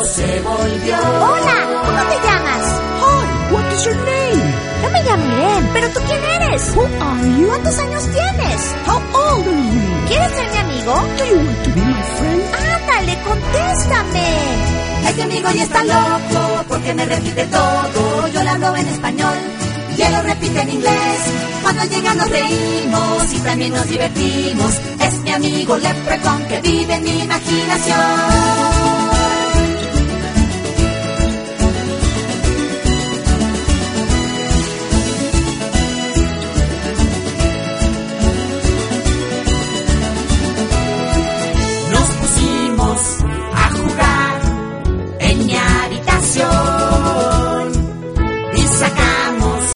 loco se volvió. Hola, ¿cómo te llamas? Hi, what is your name? Yo me llamo Irene, ¿pero tú quién eres? Who are you? ¿Cuántos años tienes? How old are you? ¿Quieres ser mi amigo? Do you want to be my friend? Ándale, contéstame. Este amigo ya está loco porque me repite todo. Yo le hablo en español y él lo repite en inglés. Cuando llega nos reímos y también nos divertimos. Es mi amigo Leprechaun que vive en mi imaginación.